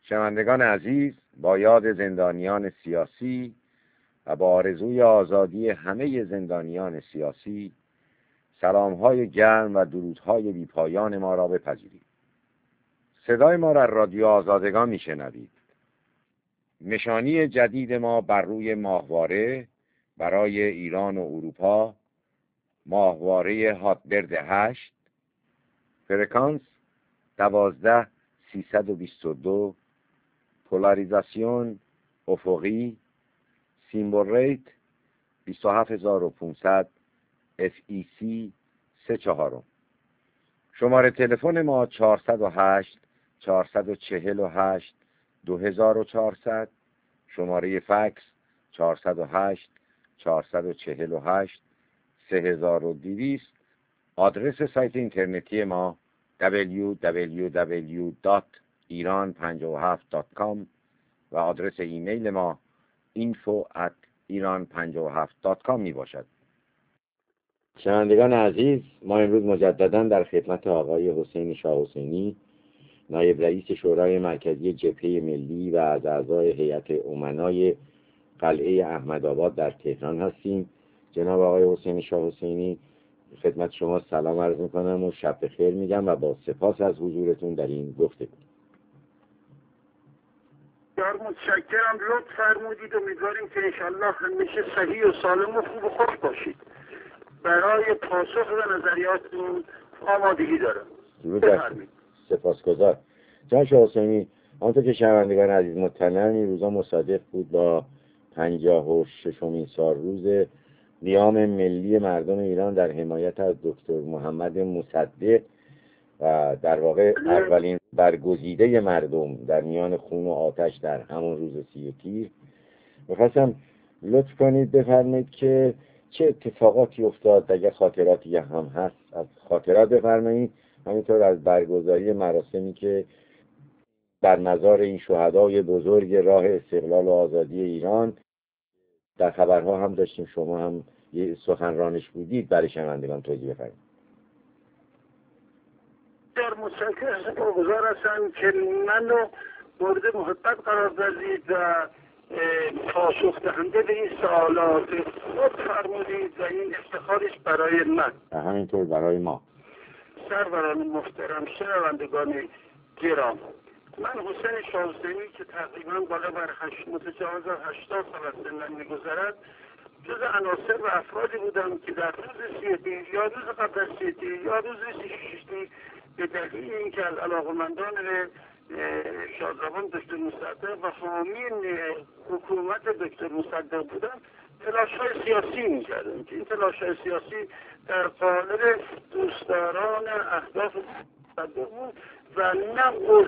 شنوندگان عزیز، با یاد زندانیان سیاسی و با آرزوی آزادی همه زندانیان سیاسی، سلام‌های گرم و درودهای بی‌پایان ما را بپذیرید. صدای ما را رادیو آزادگان میشنوید. نشانی جدید ما بر روی ماهواره برای ایران و اروپا، ماهواره هاتبرد 8، فرکانس 12322، پولاریزاسیون افقی، سیمبل ریت 27500، FEC 34. شماره تلفن ما 408 448 2400، شماره فکس 408 448 3200. آدرس سایت اینترنتی ما www.iran57.com و آدرس ایمیل ما info@iran57.com می باشد. شنوندگان عزیز، ما امروز مجددا در خدمت آقای حسین شاه حسینی، نایب رئیس شورای مرکزی جبهه ملی و از اعضای هیئت امنای قلعه احمدآباد در تهران هستیم. جناب آقای حسین شاه حسینی، خدمت شما سلام عرض میکنم و شب بخیر میگم و با سپاس از حضورتون در این گفتگو. متشکرم، لطف فرمودید. امیدواریم که انشالله همیشه صحیح و سالم و خوب و خوش باشید. برای پاسخ به نظریاتتون آمادگی دارم. بفرمایید. سپاسگزار. جناب شاه حسینی، آنطور که شنوندگان عزیز مطلعن، این روزا مصادف بود با 56مین سالروز قیام ملی مردم ایران در حمایت از دکتر محمد مصدق و در واقع اولین برگزیده مردم در میان خون و آتش در همون روز 30 تیر. می‌خواستم لطف کنید بفرمایید که چه اتفاقاتی افتاد، اگر خاطراتی هم هست از خاطرات بفرمایید، همینطور از برگزاری مراسمی که در مزار این شهدای بزرگ راه استقلال و آزادی ایران در خبرها هم داشتیم، شما هم یه سخنرانش بودید، برای شنوندگان توضیح بفرمایید. در متشکرم، سپاسگزار هستم که منو مورد محبت قرار دادید و پاسخ دهنده به این سوالات خود فرمودید و این افتخارش برای من و همینطور برای ما. سروران محترم، شنوندگان گرام، من حسین شاه حسینی که تقریبا بالا بر متجاوز 80 سال از سنم می‌گذرد، جز عناصر و افرادی بودم که در روز 30 تیر یا روز قبل از 30 تیر یا روز 36 تیر به دلیل اینکه از علاقمندان شادروان دکتر مصدق و حامیان حکومت دکتر مصدق بودن، تلاش‌های سیاسی می‌کردن که این تلاش‌های سیاسی در قالب دوستداران اهداف مصدق بود و نه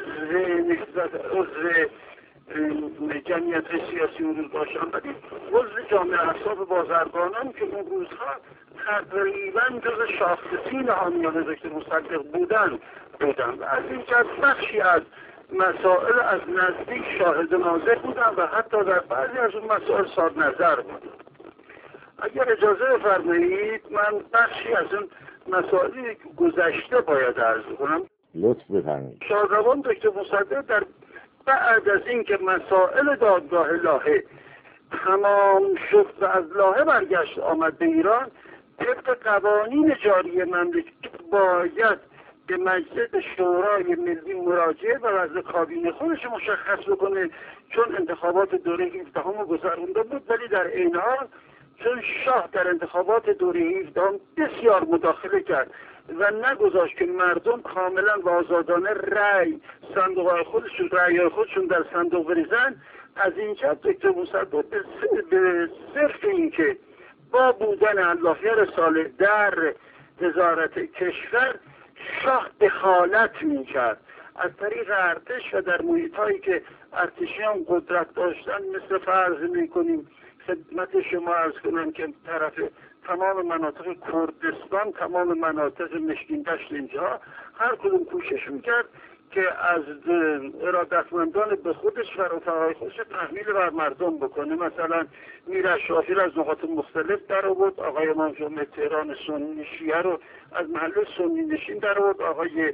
عضو جمعیت سیاسی وجود داشتن، ولی عضو جامعه احزاب بازرگانان که اون روزها تقریبا جز شاخصین حامیان دکتر مصدق بودن و از این جهت بخشی از مسائل از نزدیک شاهد ناظر بودن و حتی در بعضی از اون مسائل صاحب نظر بودن. اگر اجازه بفرمایید من بخشی از اون مسائلی که گذشته باید عرض کنم. لطف بفرمایید. شادروان دکتر مصدق در بعد از اینکه مسائل دادگاه لاهه تمام شد و از لاهه برگشت آمد به ایران، طبق قوانین جاری مملکت باید به مجلس شورای ملی مراجعه و وضع کابینه خودش مشخص بکنه، چون انتخابات دوره 17 رو گذرونده بود، ولی در این حال چون شاه در انتخابات دوره 17 بسیار مداخله کرد و نگذاشت که مردم کاملا و آزادانه رأی خودشون در صندوق بریزن، از اینجا دکتر مصدق به صرف اینکه با بودن اللهیار صالح در وزارت کشور شاه دخالت میکرد از طریق ارتش و در محیط‌هایی که ارتشیان قدرت داشتن، مثل فرض میکنیم خدمت شما عرض کنم که طرف تمام مناطق کردستان، تمام مناطق مشکین دشت، اینجا هر کدوم کوشش میکرد که از ارادتمندان به خودش و رفقای خودش تحمیل بر مردم بکنه. مثلا میر اشرافی رو از نقاط مختلف در آورد، آقای امام جمعه تهران سنی شیعه رو از محل سنی نشین در آورد، آقای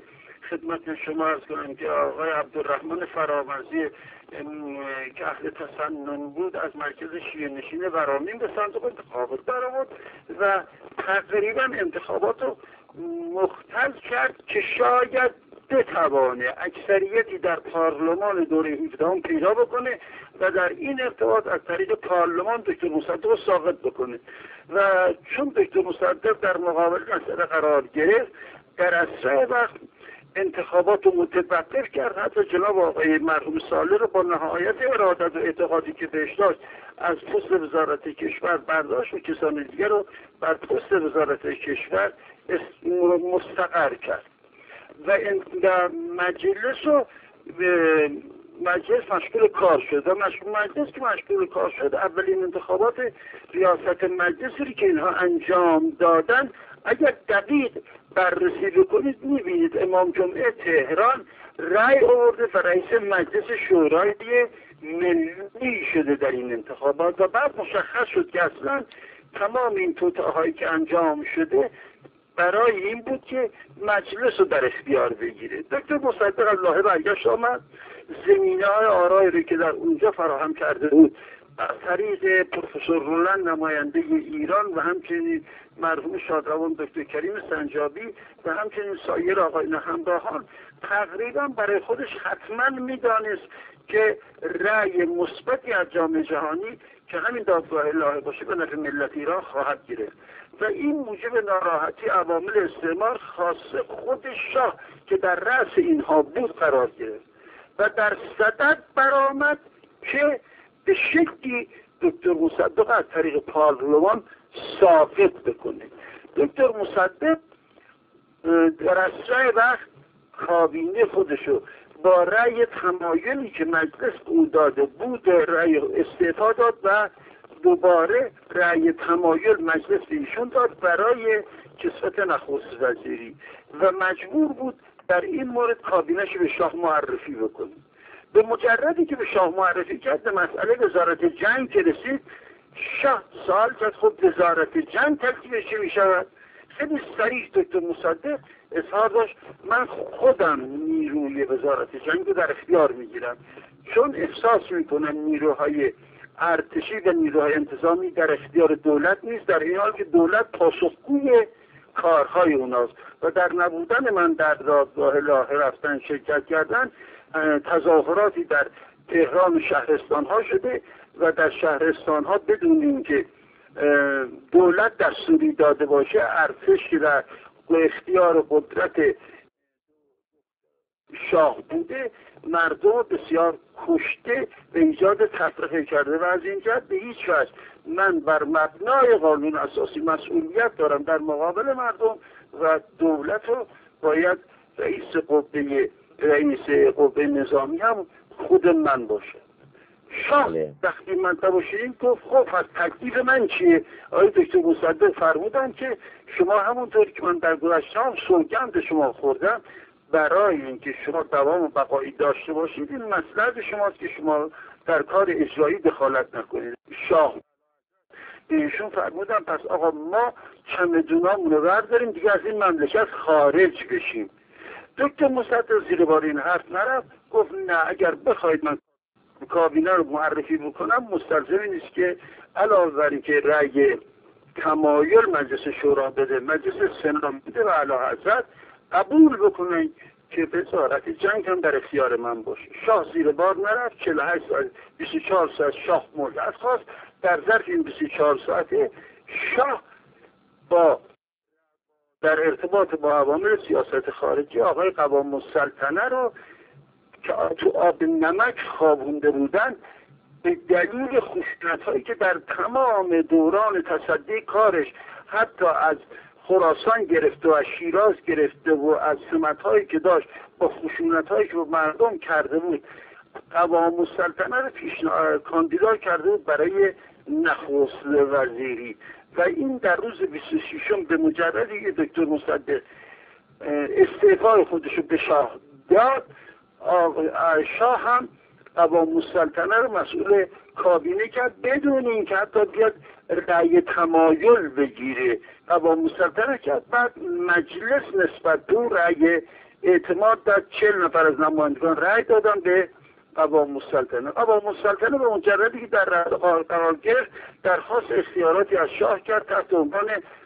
خدمت شما عرض کنم که آقای عبدالرحمن فرامرزی که اهل تسنن بود از مرکز شیعه نشین ورامین به صندوق انتخابات درآمد و تقریبا انتخابات رو مختل کرد که شاید بتوانه اکثریتی در پارلمان دوره 17 پیدا بکنه و در این ارتباط از طریق پارلمان دکتر مصدق رو ساقط بکنه و چون دکتر مصدق در مقابل مسئله قرار گرفت در اسرع وقت انتخابات رو متوقف کرد. حتی جناب آقای مرحوم صالح رو با نهایت ارادت و اعتقادی که بهش داشت از پست وزارت کشور برداشت و کسان دیگر رو بر پست وزارت کشور مستقر کرد و مجلس رو مجلس مشغول کار شد و مجلس که مشغول کار شد اولین انتخابات ریاست مجلسی که اینها انجام دادن اگر دقیق بررسی بکنید میبینید امام جمعه تهران رأی آورده و رئیس مجلس شورای ملی شده در این انتخابات و بعد مشخص شد که اصلا تمام این توطئه‌هایی که انجام شده برای این بود که مجلس رو در اختیار بگیره. دکتر مصدق الله برگشت آمد زمینه‌های آرایی رو که در اونجا فراهم کرده بود از طریق پروفسور رولند نماینده ایران و همچنین مرحوم شادروان دکتر کریم سنجابی و همچنین سایر آقایان همراهان تقریبا برای خودش حتما میدانست که رأی مثبتی از جامعه جهانی که همین دادگاه الهه باشه به نفع ملت ایران خواهد گرفت و این موجب ناراحتی عوامل استعمار خاصه خود شاه که در رأس اینها بود قرار گرفت و در صدد برآمد که به شکلی دکتر مصدق از طریق پارلمان ساقط بکنه. دکتر مصدق در اسرع وقت کابینه خودشو با رأی تمایلی که مجلس او داده بود رأی استعفا داد و دوباره رأی تمایل مجلس ایشون داد برای کسوت نخست وزیری و مجبور بود در این مورد کابینه‌اش به شاه معرفی بکنه. به مجردی که به شاه معرفی کرد به مسئله وزارت جنگ که رسید شاه سوال کرد خب وزارت جنگ ترکیبش چه میشود؟ خیلی صریح دکتر مصدق اظهار داشت من خودم نیروی وزارت جنگ رو در اختیار میگیرم چون احساس میکنم نیروهای ارتشی و نیروهای انتظامی در اختیار دولت نیست در این حال که دولت پاسخگوی کارهای اوناست و در نبودن من در دادگاه الهه رفتن شرکت کردن تظاهراتی در تهران و شهرستان ها شده و در شهرستان ها بدون اینکه دولت دستوری داده باشه ارتش که در اختیار و قدرت شاه بوده مردم بسیار کشته به ایجاد تفرقه کرده و از این جهت به هیچ وجه من بر مبنای قانون اساسی مسئولیت دارم در مقابل مردم و دولت رو باید رئیس قوه نظامی هم خود من باشه. شاه وقتی من تباشیدیم گفت خب از تکلیف من چیه؟ آقای دکتر مصدق فرمودن که شما همونطوری که من در گذشته هم سوگند شما خوردم برای اینکه شما دوام و بقایی داشته باشید این مصلحت شماست که شما در کار اجرایی دخالت نکنید. شاه ایشون فرمودن پس آقا ما چمدونامون رو برداریم دیگه از این مملکت خارج بشیم. دکتر مصدق زیر بار این حرف نرفت گفت نه اگر بخواید من کابینه رو معرفی بکنم مستلزم نیست که علاوه بر اینکه رأی تمایل مجلس شورا بده مجلس سنا بده و اعلیحضرت قبول بکنن که وزارت جنگ هم در اختیار من باشه. شاه زیر بار نرفت 48 ساعت 24 ساعت شاه مهلت خواست در ظرف این 24 ساعته شاه در ارتباط با عوامل سیاست خارجی آقای قوام السلطنه رو که تو آب نمک خوابونده بودن به دلیل خشونت‌هایی که در تمام دوران تصدی کارش حتی از خراسان گرفته و از شیراز گرفته و از سمت‌هایی که داشت با خشونت‌هایی که به مردم کرده بود قوام السلطنه رو کاندیدا کرده بود برای نخست وزیری و این در روز 26 به مجردی که دکتر مصدق استعفای خودشو به شاه داد شاه هم قوام السلطنه رو مسئول کابینه کرد بدون اینکه حتی بیاد رأی تمایل بگیره. قوام السلطنه کرد بعد مجلس نسبت به رأی اعتماد داد. 40 نفر از نمایندگان رأی دادن به قوام السلطنه. قوام السلطنه به مجردی که در قرار گرفت درخواست اختیاراتی از شاه کرد تحت عنوان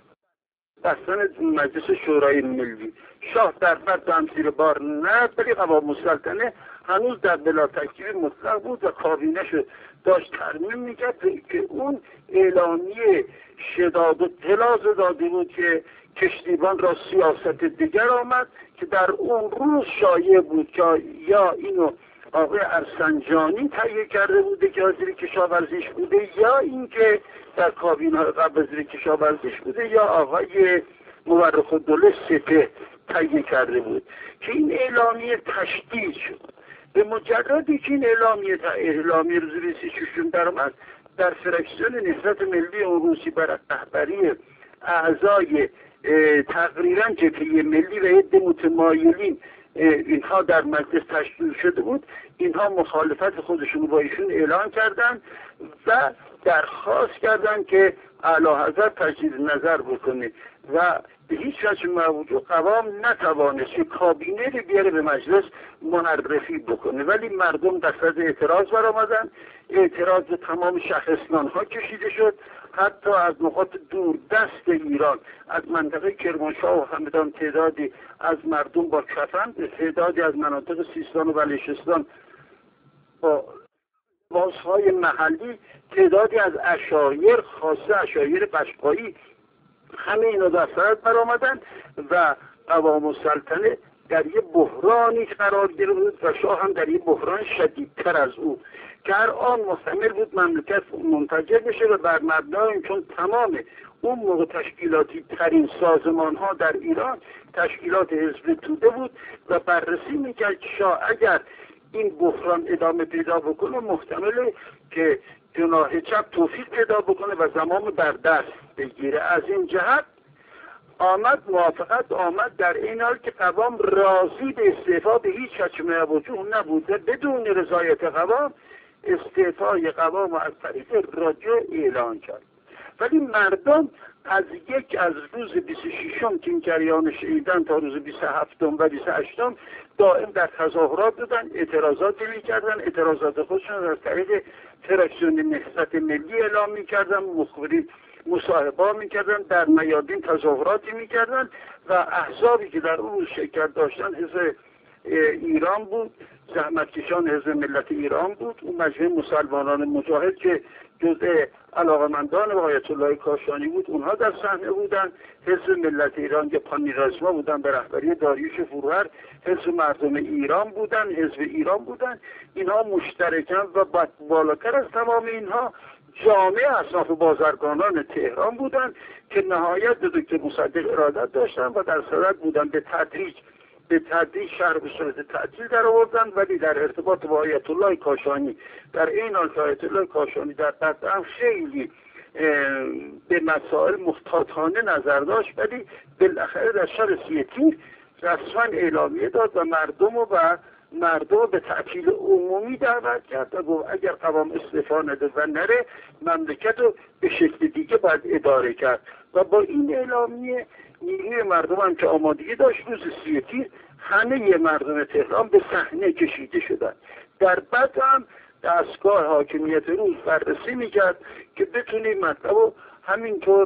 بستن مجلس شورای ملی. شاه در بعد هم زیر بار نه، ولی قوام السلطنه هنوز در بلا تکلیف مطلق بود و کابینه‌شو داشت ترمیم میکرد که اون اعلامیه شداد و طلاز داده بود که کشتیبان را سیاست دیگر آمد، که در اون روز شایع بود که یا اینو آقای ارسنجانی تهیه کرده بوده که وزیر کشاورزیش بوده، یا اینکه در کابینه قبل وزیر کشاورزیش بوده، یا آقای مورخ‌الدوله سپه تهیه کرده بود که این اعلامیه تشدید شد. به مجردی که این اعلامیه روز 26 در آمد، در فرکسیون نهضت ملی اون روزی بر رهبری اعضای تقریبا جبهه ملی و عده متمایلین اینها در مجلس تشکیل شده بود، اینها مخالفت خودشون با ایشون اعلان کردند و درخواست کردند که اعلی حضرت تجدید نظر بکنه و به هیچ وجه موجود قوام نتوانست کابینه رو بیاره به مجلس معرفی بکنه. ولی مردم دست از اعتراض برآمدن، اعتراض تمام شهرستان ها کشیده شد، حتی از نقاط دور دست ایران، از منطقه کرمانشاه و همدان تعدادی از مردم با کفن، تعدادی از مناطق سیستان و بلوچستان با بازهای محلی، تعدادی از عشایر، خاصه عشایر قشقایی، همه اینا در سرت برآمدن و قوام السلطنه در یه بحرانی قرار گرفت بود و شاه هم در یه بحران شدیدتر از او که هر آن محتمل بود مملکت منفجر بشه و بر مبنای چون تمام اون موقع تشکیلاتی ترین سازمان ها در ایران تشکیلات حزب توده بود و بررسی میکرد که شاه اگر این بحران ادامه پیدا بکنه محتمله که جناح چپ توفیق پیدا بکنه و زمان بر دست بگیره. از این جهت موافقت آمد، در این حال که قوام راضی به استعفا به هیچ وجه وجوه نبود و بدون رضایت قوام استعفای قوام از طریق رادیو اعلان کرد. ولی مردم از روز 26 که این جریان شنیدن تا روز 27 و 28 دائم در تظاهرات بودن، اعتراضات می‌کردن، اعتراضات خودشون از طریق فرکسیون نهضت ملی اعلام می‌کردن، مخبری مصاحبه می‌کردن، در میادین تظاهراتی می‌کردن و احزابی که در اون شرکت داشتن حزب ایران بود، زحمتکشان حزب ملت ایران بود، اون مجمع مسلمانان مجاهد که جزء علاقمندان آیت الله کاشانی بود، اونها در صحنه بودن، حزب ملت ایران که پانیرازما بودن به رهبری داریوش فروهر، حزب مردم ایران بودن، حزب ایران بودن، اینها مشترکاً و بالاتر از تمام اینها جامعه اصناف بازرگانان تهران بودن که نهایت به دکتر مصدق ارادت داشتن و در صدد بودن به تدریج شهر به صورت تعطیل در آوردن، ولی در ارتباط با آیت الله کاشانی در این حال که آیت الله کاشانی در قطعه خیلی به مسائل محتاطانه نظر داشت، ولی بالاخره در شب 30 تیر رسما اعلامیه داد و مردم به تعطیل عمومی دعوت کرد و گفت اگر قوام استعفا نده و نره مملکت رو به شکل دیگه باید اداره کرد و با این اعلامیه نیروی مردم هم که آمادگی داشت روز 30 تیر همه مردم تهران به صحنه کشیده شدند. در بعد هم دستگاه حاکمیت روز بررسی میکرد که بتونی مطلب رو همینطور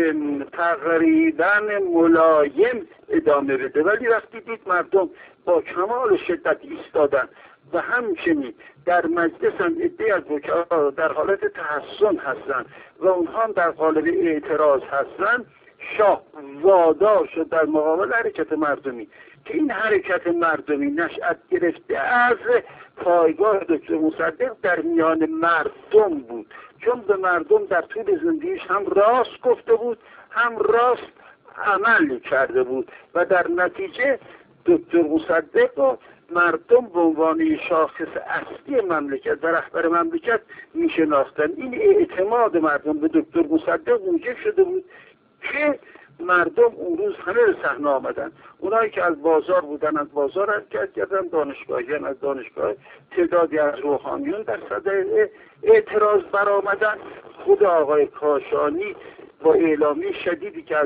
تقریبا ملایم ادامه بده، ولی وقتی دید مردم با کمال شدت ایستادن و همچنین در مجلس هم عده‌ای از وکلا در حالت تحسن هستند و اونها هم در قالب اعتراض هستند، شاه وادار شد در مقابل حرکت مردمی که این حرکت مردمی نشأت گرفته از پایگاه دکتر مصدق در میان مردم بود، چون به مردم در طول زندگیش هم راست گفته بود هم راست عمل کرده بود و در نتیجه دکتر مصدق و مردم به عنوان شاخص اصلی مملکت و رهبر مملکت میشناختن. این اعتماد مردم به دکتر مصدق موجب شده بود که مردم اون روز همه به صحنه آمدن. اونایی که از بازار بودن از بازار حرکت کردن، دانشگاهیان از دانشگاه، تعدادی از روحانیون در صدر اعتراض برآمدن. خود آقای کاشانی با اعلامی شدیدی که از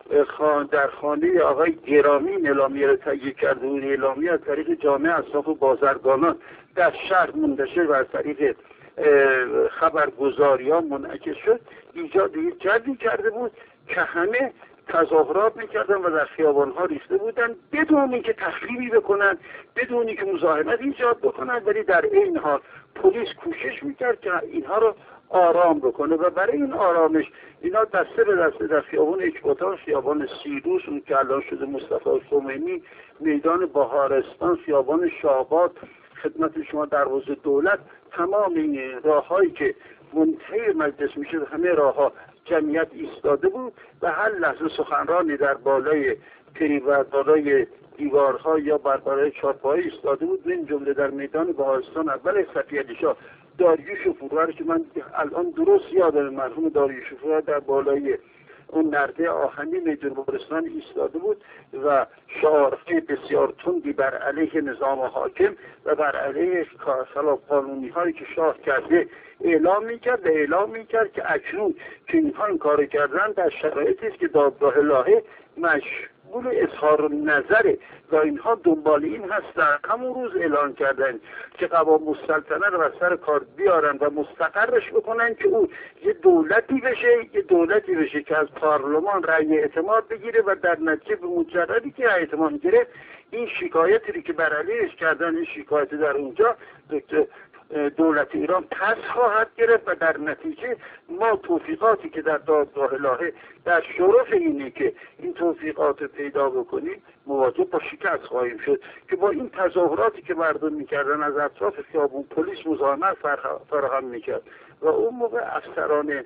در خانه آقای گرامی اعلامیه را تهیه کرده بود. اعلامیه از طریق جامعه اصناف و بازرگانان در شهر منتشر و از طریق خبرگزاریان منعکس شد، ایجاد یک جدی کرده بود که همه تظاهرات میکردن و در خیابانها ریخته بودن بدون اینکه تخریبی بکنن، بدون اینکه مزاحمت ایجاد بکنن، ولی در این حال پلیس کوشش میکرد که اینها رو آرام بکنه و برای این آرامش اینا دسته به دسته در خیابان اکباتان، خیابان سیروس اون که الان شده مصطفی خمینی، میدان بهارستان، خیابان شاهآباد، خدمت شما دروازه دولت، تمام این راههایی که منتهی مجلس میشه همه راهها جمعیت ایستاده بود و هر لحظه سخنرانی در بالای بالای دیوارها یا بر بالای چارپاهای ایستاده بود. من جمله در میدان بهارستان اول صفی علیشاه داریوش فروهر که من الان درست یادم مرحوم داریوش فروهر در بالای اون نرده آهنی میدان بهارستان ایستاده بود و شعارهای بسیار تندی بر علیه نظام حاکم و بر علیه خلاف قانونی هایی که شاه کرده اعلام میکرد که اکنون که اینها این کار کردن در شرایطی است که دادگاه لاهه مشغول اظهار نظره و اینها دنبال این هستن. همون روز اعلان کردن که قوام السلطنه رو از سر کار بیارن و مستقرش بکنن که او یه دولتی بشه که از پارلمان رأی اعتماد بگیره و در نتیجه به مجردی که رأی اعتماد گرفت این شکایتی که بر علیهش کردن، این شکایت در اونجا دولت ایران پس خواهد گرفت و در نتیجه ما توفیقاتی که در دادگاه لاهه در شرف اینه که این توفیقات پیدا بکنیم مواجه با شکست خواهیم شد که با این تظاهراتی که مردم میکردن از اطراف خیابون پلیس مزاحمت فراهم میکرد و اون موقع افسران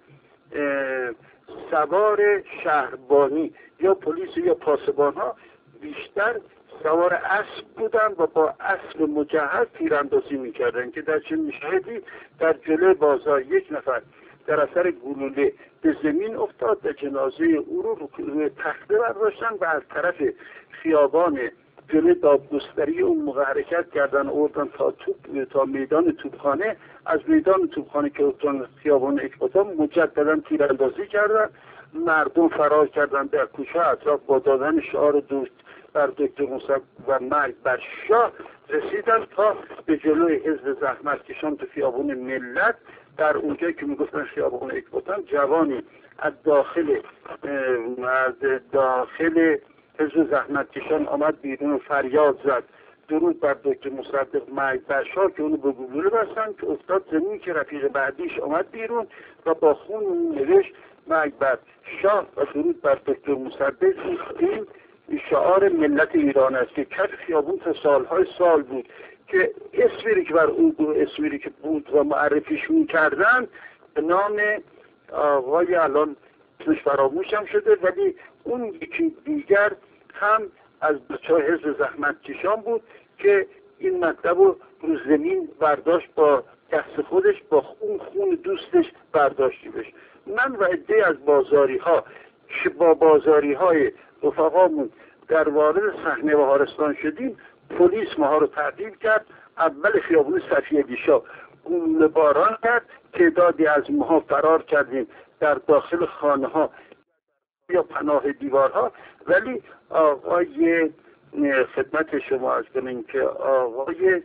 سوار شهربانی یا پلیس یا پاسبان ها بیشتر سوار اسب بودن و با اسب مجهز تیراندازی میکردن که در چنین شرایطی در جلوی بازار یک نفر در اثر گلوله به زمین افتاد و جنازه او رو روی تخته برداشتن و از طرف خیابان جلوی دادگستری اون موقع حرکت کردن آوردن تا میدان توپخانه. از میدان توپخانه که خیابان اکباتان مجددا تیراندازی کردن، مردم فرار کردن در کوچه اطراف با دادن شعار دوست بر دکتر موسی و مرگ بر شاه رسیدن تا به جلوی حزب زحمتکشان تو خیابان ملت. در اونجا که میگفتن خیابان اکباتان جوانی از داخل حزب زحمتکشان آمد بیرون و فریاد زد درود بر دکتر مصدق مرگ بر شاه که اونو به گلوله بستن که افتاد زمین که رفیق بعدیش آمد بیرون و با خون نوشت مرگ بر شاه و درود بر دکتر مصدق. این شعار ملت ایران است که کف خیابون تا سالهای سال بود که اسمی که بر اون اسمی که بود و معرفیش می‌کردن به نام آقای الان اسمش فراموشم شده ولی اون یکی دیگر هم از بچه‌های حزب زحمتکشان بود که این مطلب رو زمین برداشت با دست خودش با اون خون دوستش برداشتیمش. من و عده از بازاری ها که با بازاری های رفقامون در وارد صحنه بهارستان شدیم پلیس ما رو تعقیب کرد. اول خیابون صفی علیشاه گلوله باران کرد، تعدادی از ما فرار کردیم در داخل خانه ها یا پناه دیوارها. ولی آقای خدمت شما از کنیم که آقای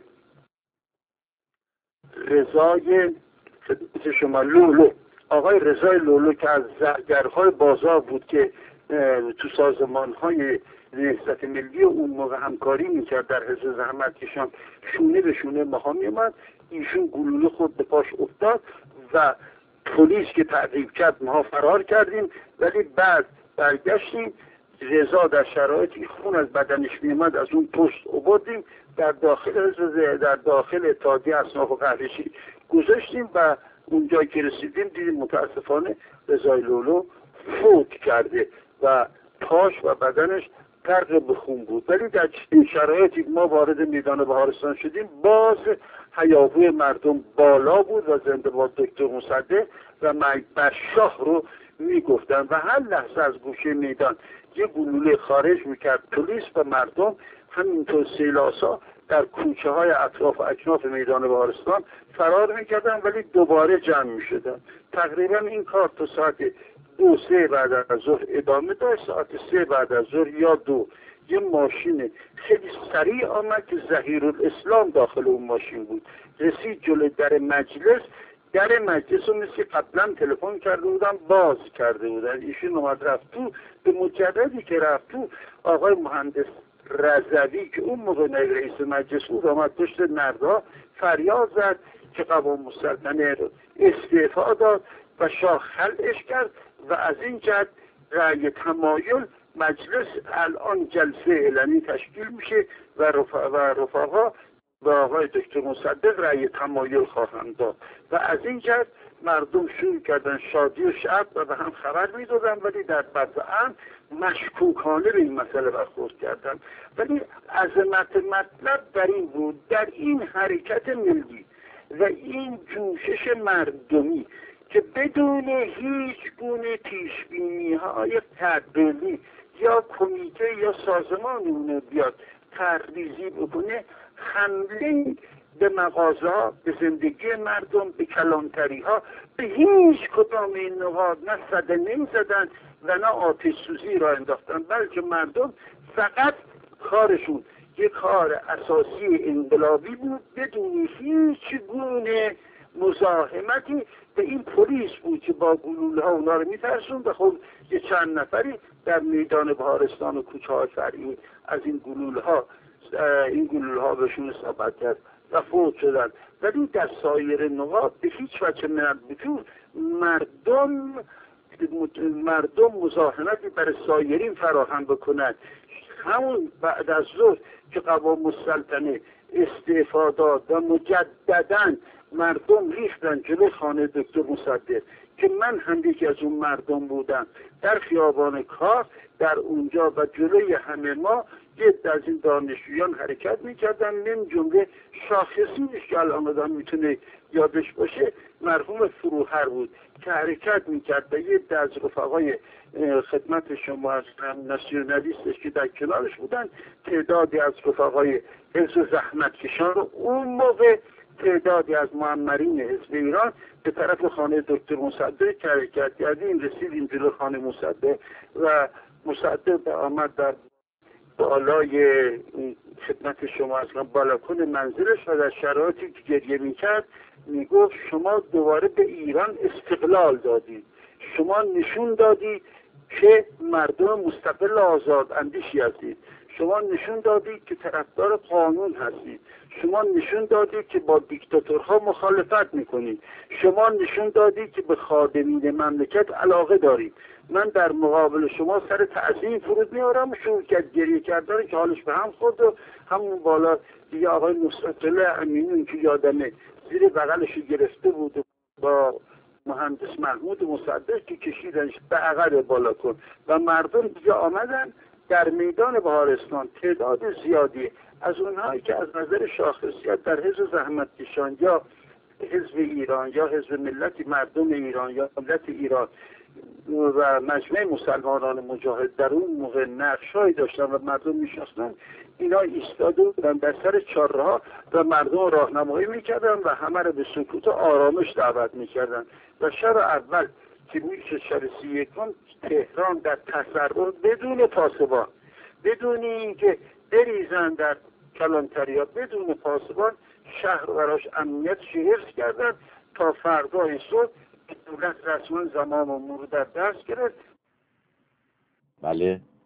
رضای خدمت شما آقای رضای لولو که از زرگرهای بازار بود که تو سازمانهای نهضت ملی اون موقع همکاری میکرد در حزب زحمتکشان شونه به شونه ماها میومد، ایشون گلوله خود به پاش افتاد و پلیس که تعقیب کرد ماها فرار کردیم. ولی بعد برگشتیم رضا در شرایطی خون از بدنش میومد از اون پشت آوردیم در داخل اتحادیه اصناف و قهوه‌چی گذاشتیم و اونجا که رسیدیم دیدیم متاسفانه رضای لولو فوت کرده و پاش و بدنش غرق به خون بود. ولی در این شرایطی ما وارد میدان بهارستان شدیم باز هیاهوی مردم بالا بود و زنده باد دکتر مصدق و مرگ بر شاه رو میگفتن و هر لحظه از گوشه میدان یه گلوله خارج میکرد پلیس و مردم همینطور سیلاسا در کوچه های اطراف و اکناف میدان بهارستان فرار میکردن ولی دوباره جمع میشدن. تقریبا این کار تا ساعت 2-3 بعد از ظهر ادامه داشت. ساعت 3 بعد از ظهر یا 2 یه ماشین خیلی سریع آمد که ظهیرالاسلام داخل اون ماشین بود، رسید جلوی در مجلس. در مجلس رو مثل قبلا تلفن کرده بودن باز کرده بودن. ایشون اومد رفت تو. به مجردی که رفت تو، آقای مهندس رضوی که اون موقع رئیس مجلس بود آمد پشت نردا فریاد زد که قوام السلطنه رو استعفا داد و شاه خلعش کرد و از این جهت رأی تمایل مجلس الان جلسه اعلانی تشکیل میشه و رفقا و آقای دکتر مصدق رأی تمایل خواهند داد و از این جهت مردم شروع کردن شادی و شعب و به هم خبر میدادن، ولی در بدء مشکوکانه به این مسئله برخورد کردن. ولی عظمت مطلب در این بود، در این حرکت ملی و این جوشش مردمی که بدون هیچ گونه پیشبینی‌های تدبیری یا کمیته یا سازمان اون بیاد تقریزی بکنه، حمله به مغازه‌ها، به زندگی مردم، به کلانتری ها، به هیچ کدام این نقاط نه صدمه زدن و نه آتش سوزی را انداختن، بلکه مردم فقط کارشون یک کار اساسی انقلابی بود بدون هیچ گونه مزاحمتی. به این پلیس بود که با گلوله ها اونا رو میترسوند و خب یه چند نفری در میدان بهارستان و کوچه های فرعی از این گلوله ها بهشون اصابت کرد و فوت شدن. ولی در سایر نقاط به هیچ وجه من بجور مردم مزاحمتی برای سایرین فراهم بکنند. همون بعد از ظهر که قوام السلطنه استعفا داد و مجدداً مردم ریختن جلوی خانه دکتر مصدق که من هم یکی از اون مردم بودم، در خیابان کار در اونجا و جلوی همه ما یک از این دانشجویان حرکت میکردن، من جمله شاخصیش که الان آدم میتونه یادش باشه مرحوم فروهر بود که حرکت میکرد و یک از رفقای خدمت شما از ناسیونالیستش که در کنارش بودن، تعدادی از رفقای حزب زحمت کشان رو اون موقع تعدادی از معمرین حزب ایران به طرف خانه دکتر مصدق حرکت کردیم. رسیدیم جلو خانه مصدق و مصدق آمد در بالای خدمت شما از بالکن منزلش و در شرایطی که گریه میکرد میگفت شما دوباره به ایران استقلال دادید، شما نشون دادید که مردم مستقل آزاد اندیشی هستید، شما نشون دادید که طرفدار قانون هستید، شما نشون دادید که با دیکتاتورها مخالفت میکنید، شما نشون دادید که به خادمین مملکت علاقه دارید. من در مقابل شما سر تعظیم فرود میارم. شروع کرد گریه کردن که حالش به هم خورد و همون بالا دیگه آقای نصرت الله امینی که یادمه زیر بغلش گرفته بود و با مهندس محمود مصدق که کشیدنش به عقب بالا کن و مردم دیگه آمدن در میدان بهارستان. تعداد زیادی از اونهایی که از نظر شاخصیت در حزب زحمتکشان یا حزب ایران یا حزب ملت مردم ایران یا ملت ایران و مجمع مسلمانان مجاهد در اون موقع نقشهایی داشتن و مردم میشناختن، اینا ایستاده بودن در سر چهارراه و مردم راهنمایی میکردن و همه رو به سکوت و آرامش دعوت میکردن. و شب اول که میشه شب 31 تهران در تسرع بدون پاسبان، بدون اینکه بریزن در کلانتریا، بدون پاسبان شهر براش امنیت حفظ کردن تا فردای صبح دولت رسما زمان امور در دست گرفت. بله